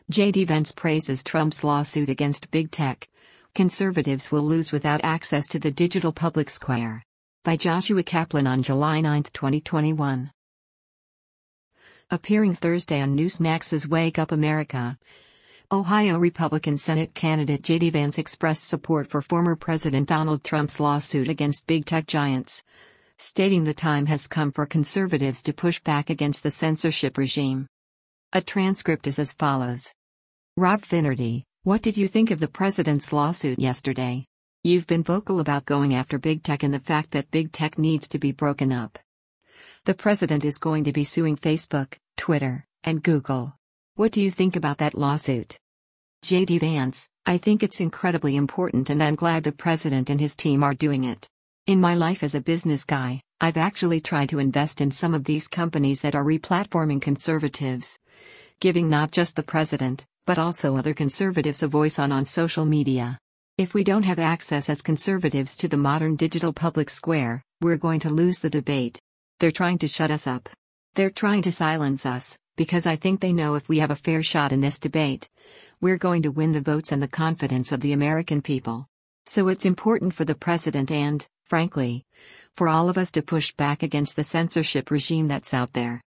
JD Vance praises Trump's lawsuit against big tech. Conservatives will lose without access to the digital public square. By Joshua Kaplan on July 9, 2021. Appearing Thursday on Newsmax's Wake Up America, Ohio Republican Senate candidate JD Vance expressed support for former President Donald Trump's lawsuit against big tech giants, stating the time has come for conservatives to push back against the censorship regime. A transcript is as follows. Rob Finnerty, what did you think of the president's lawsuit yesterday? You've been vocal about going after big tech and the fact that big tech needs to be broken up. The president is going to be suing Facebook, Twitter, and Google. What do you think about that lawsuit? JD Vance, I think it's incredibly important and I'm glad the president and his team are doing it. In my life as a business guy, I've actually tried to invest in some of these companies that are replatforming conservatives, giving not just the president, but also other conservatives a voice on social media. If we don't have access as conservatives to the modern digital public square, we're going to lose the debate. They're trying to shut us up. They're trying to silence us, because I think they know if we have a fair shot in this debate, we're going to win the votes and the confidence of the American people. So it's important for the president and, frankly, for all of us to push back against the censorship regime that's out there.